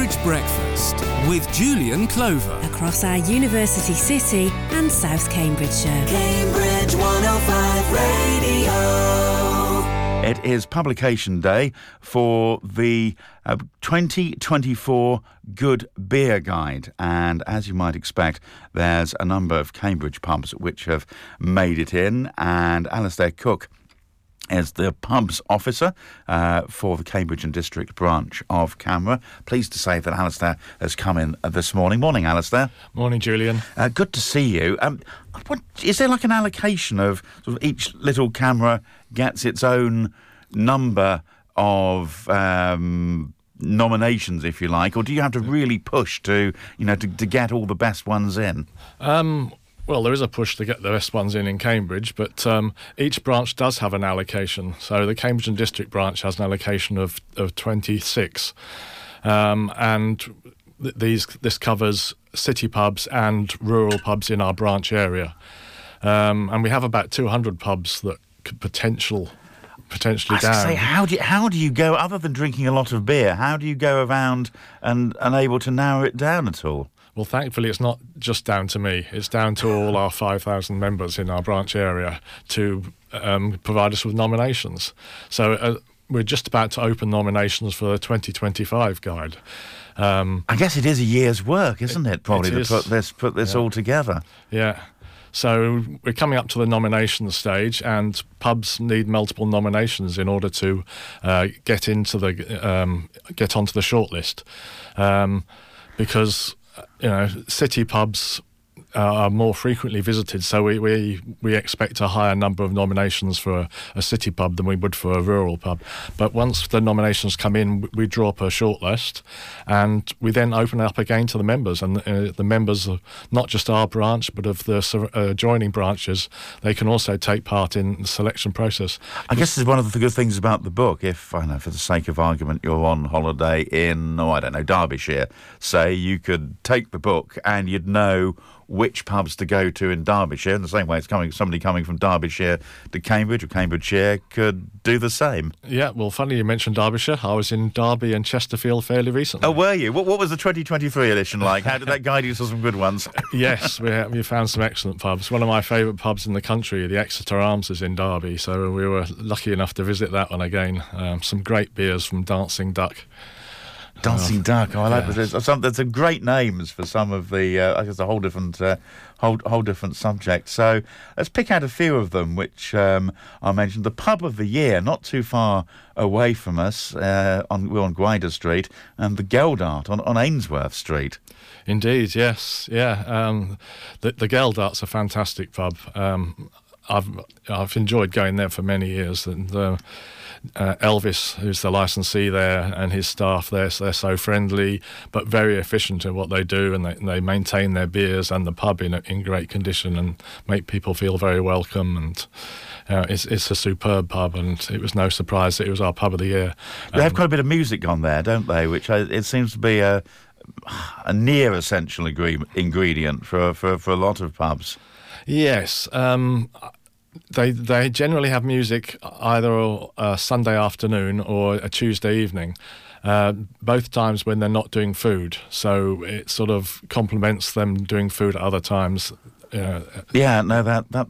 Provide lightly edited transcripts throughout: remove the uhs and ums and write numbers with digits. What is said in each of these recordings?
Cambridge Breakfast with Julian Clover. Across our university city and South Cambridgeshire. Cambridge 105 Radio. It is publication day for the 2024 Good Beer Guide, and as you might expect, there's a number of Cambridge pubs which have made it in, and Alistair Cook is the pubs officer for the Cambridge and District branch of CAMRA. Pleased to say that Alistair has come in this morning. Morning, Alistair. Morning, Julian. Good to see you. Is there like an allocation of sort of each little CAMRA gets its own number of nominations, if you like, or do you have to really push to get all the best ones in? Well, there is a push to get the best ones in Cambridge, but each branch does have an allocation. So the Cambridge and District branch has an allocation of 26, and this covers city pubs and rural pubs in our branch area, and we have about 200 pubs that could potentially down. Say, how do you go, other than drinking a lot of beer? How do you go around and able to narrow it down at all? Well, thankfully, it's not just down to me. It's down to all our 5,000 members in our branch area to provide us with nominations. So we're just about to open nominations for the 2025 guide. I guess it is a year's work, isn't it? Probably to put this all together. Yeah. So we're coming up to the nomination stage, and pubs need multiple nominations in order to get onto the shortlist, because city pubs are more frequently visited, so we expect a higher number of nominations for a city pub than we would for a rural pub. But once the nominations come in, we draw up a shortlist, and we then open it up again to the members. And the members of not just our branch, but of the adjoining branches, they can also take part in the selection process. I guess this is one of the good things about the book. If, I know, for the sake of argument, you're on holiday in, Derbyshire, say, you could take the book and you'd know which pubs to go to in Derbyshire, in the same way somebody coming from Derbyshire to Cambridge or Cambridgeshire could do the same. Yeah, well, funny you mentioned Derbyshire. I was in Derby and Chesterfield fairly recently. Oh, were you? What was the 2023 edition like? How did that guide you to some good ones? Yes, we found some excellent pubs. One of my favourite pubs in the country, the Exeter Arms, is in Derby, so we were lucky enough to visit that one again. Some great beers from Dancing Duck. Dancing Duck. I like that. There's some great names for some of the. I guess a whole different subject. So let's pick out a few of them, which I mentioned. The pub of the year, not too far away from us. We're on Gwyder Street, and the Geldart on Ainsworth Street. Indeed, yes, yeah. The Geldart's a fantastic pub. I've enjoyed going there for many years, and Elvis, who's the licensee there, and his staff there, they're so friendly but very efficient in what they do, and they maintain their beers and the pub in great condition and make people feel very welcome. And it's a superb pub, and it was no surprise that it was our pub of the year. They have quite a bit of music on there, don't they? Which it seems to be a near essential ingredient for a lot of pubs. Yes. They generally have music either a Sunday afternoon or a Tuesday evening, both times when they're not doing food. So it sort of complements them doing food at other times. Yeah, no,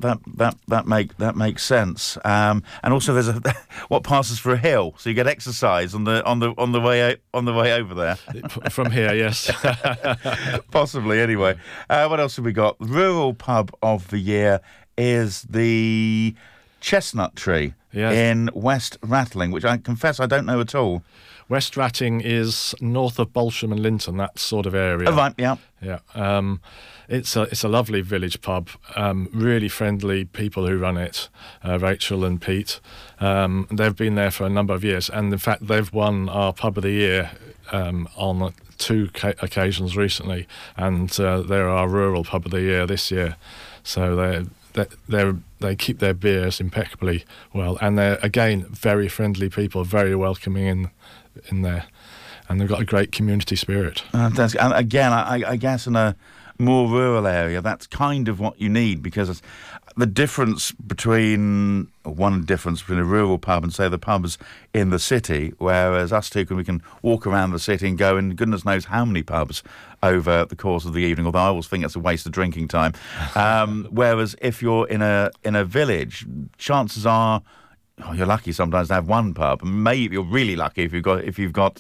that makes sense. And also, there's what passes for a hill, so you get exercise on the way over there. From here, yes, possibly. Anyway, what else have we got? Rural pub of the year is the Chestnut Tree in West Rattling, which I confess I don't know at all. West Ratting is north of Bolsham and Linton, that sort of area. Oh, right, yeah. Yeah. It's a lovely village pub, really friendly people who run it, Rachel and Pete. They've been there for a number of years, and in fact they've won our pub of the year on two occasions recently, and they're our rural pub of the year this year. So they keep their beers impeccably well, and they're, again, very friendly people, very welcoming in there, and they've got a great community spirit. And again, I guess in a more rural area, that's kind of what you need, because the difference between a rural pub and, say, the pubs in the city, whereas us two we can walk around the city and go in goodness knows how many pubs over the course of the evening, although I always think it's a waste of drinking time. Whereas if you're in a village, chances are you're lucky sometimes to have one pub. Maybe you're really lucky if you've got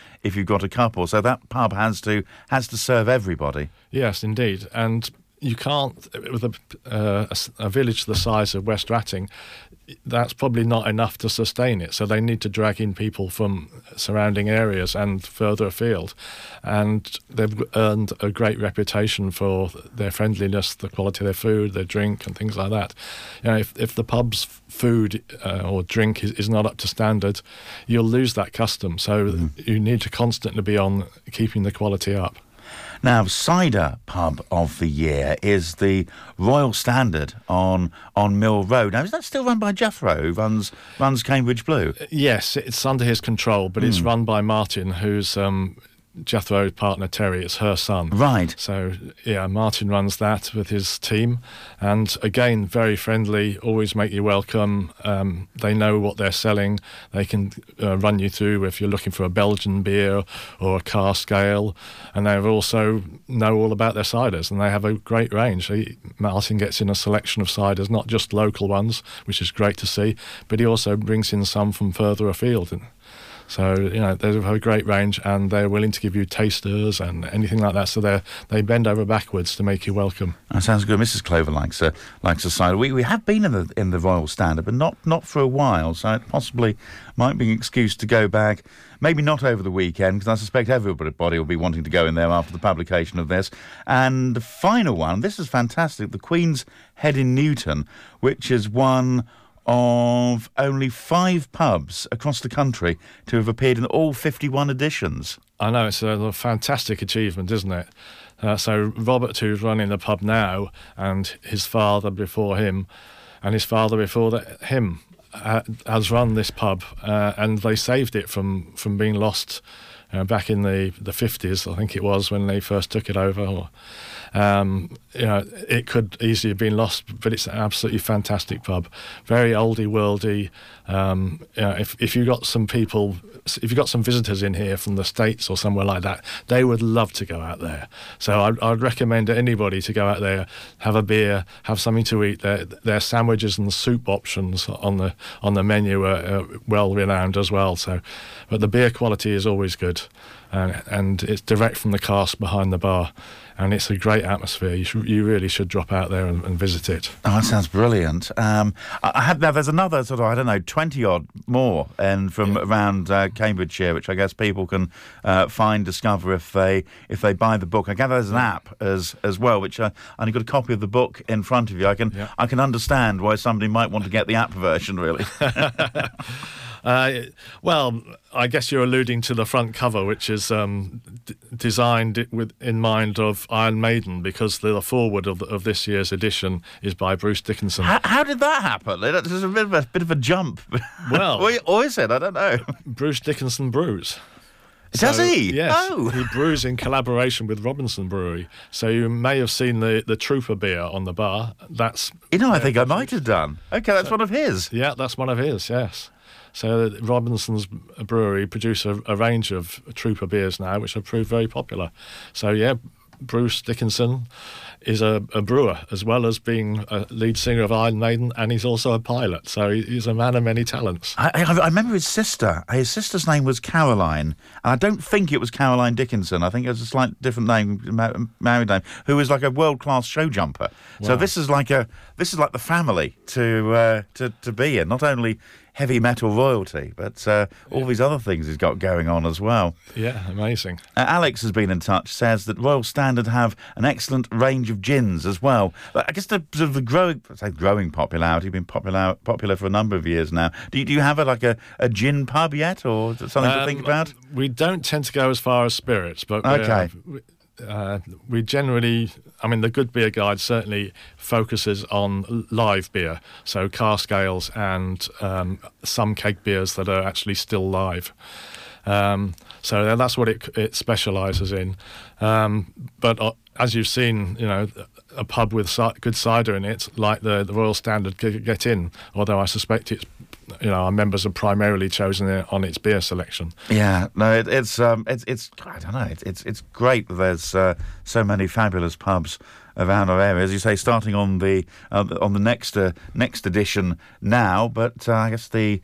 a couple. So that pub has to serve everybody. Yes, indeed, and you can't, with a village the size of West Ratting, that's probably not enough to sustain it. So they need to drag in people from surrounding areas and further afield. And they've earned a great reputation for their friendliness, the quality of their food, their drink, and things like that. You know, if the pub's food or drink is not up to standard, you'll lose that custom. So you need to constantly be on keeping the quality up. Now, cider pub of the year is the Royal Standard on Mill Road. Now, is that still run by Jethro, who runs Cambridge Blue? Yes, it's under his control, but it's run by Martin, who's Jethro's partner Terry. It's her son. Right. So, yeah, Martin runs that with his team. And again, very friendly, always make you welcome. They know what they're selling. They can run you through if you're looking for a Belgian beer or a cask ale. And they also know all about their ciders, and they have a great range. Martin gets in a selection of ciders, not just local ones, which is great to see, but he also brings in some from further afield. So, you know, they have a great range, and they're willing to give you tasters and anything like that. So they bend over backwards to make you welcome. That sounds good. Mrs. Clover likes a cider. We have been in the Royal Standard, but not for a while. So it possibly might be an excuse to go back. Maybe not over the weekend, because I suspect everybody will be wanting to go in there after the publication of this. And the final one, this is fantastic, the Queen's Head in Newton, which is one of only 5 pubs across the country to have appeared in all 51 editions. I know, it's a fantastic achievement, isn't it? So Robert, who's running the pub now, and his father before him, and his father before him, has run this pub, and they saved it from being lost back in the 50s, I think it was, when they first took it over. You know, it could easily have been lost, but it's an absolutely fantastic pub. Very oldie worldy. You know, if you got some people, if you got some visitors in here from the States or somewhere like that, they would love to go out there. So I'd recommend anybody to go out there, have a beer, have something to eat. Their sandwiches and soup options on the menu are well renowned as well. So, but the beer quality is always good, and it's direct from the cask behind the bar. And it's a great atmosphere. You really should drop out there and visit it. Oh, that sounds brilliant. There's another sort of, 20-odd more from around Cambridgeshire, which I guess people can discover if they buy the book. I gather there's an app as well, which I've got a copy of the book in front of you. I can understand why somebody might want to get the app version, really. Well, I guess you're alluding to the front cover, which is designed in mind of Iron Maiden, because the foreword of this year's edition is by Bruce Dickinson. How did that happen? This is a bit of a jump. Well, or is it? I don't know. Bruce Dickinson brews. Does he? Yes. Oh. He brews in collaboration with Robinson Brewery. So you may have seen the Trooper beer on the bar. That's I think I might have done. Okay, that's one of his. Yeah, that's one of his, yes. So Robinson's Brewery produce a range of Trooper beers now, which have proved very popular. So, yeah, Bruce Dickinson is a brewer, as well as being a lead singer of Iron Maiden, and he's also a pilot. So he's a man of many talents. I remember his sister. His sister's name was Caroline. And I don't think it was Caroline Dickinson. I think it was a slightly different name, married name, who was like a world-class show jumper. Wow. So this is like the family to be in. Not only heavy metal royalty, but all these other things he's got going on as well. Yeah, amazing. Alex has been in touch, says that Royal Standard have an excellent range of gins as well. But I guess the growing popularity, been popular for a number of years now. Do you have a gin pub yet, or is it something to think about? We don't tend to go as far as spirits, but okay. We generally, the Good Beer Guide certainly focuses on live beer, so cask ales and some keg beers that are actually still live. So that's what it specialises in. But as you've seen, a pub with good cider in it, like the Royal Standard, get in. Although I suspect it's, our members are primarily chosen on its beer selection. Yeah, no, it's I don't know, it's great that there's so many fabulous pubs around our area, as you say, starting on the next edition now. But I guess the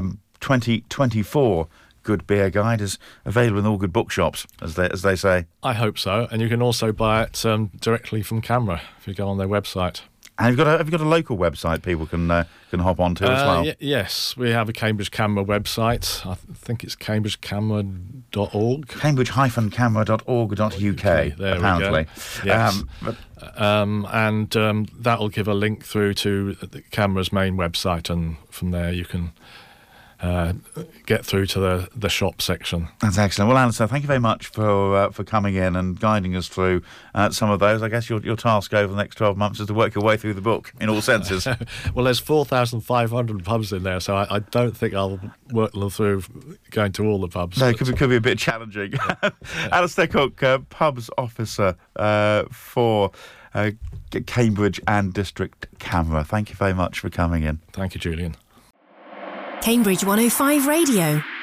2024 Good Beer Guide is available in all good bookshops, as they say. I hope so, and you can also buy it directly from CAMRA if you go on their website. And have you got a local website people can hop onto as well? Yes, we have a Cambridge CAMRA website. I think it's cambridgecamera.org. Cambridge-camera.org.uk, there apparently. We go. Yes. And that will give a link through to the CAMRA's main website, and from there you can get through to the shop section. That's excellent. Well, Alistair, thank you very much for coming in and guiding us through some of those. I guess your task over the next 12 months is to work your way through the book in all senses. Well, there's 4,500 pubs in there, so I don't think I'll work them through going to all the pubs. No, it could be a bit challenging. Alistair Cook, pubs officer for Cambridge and District CAMRA. Thank you very much for coming in. Thank you, Julian. Cambridge 105 Radio.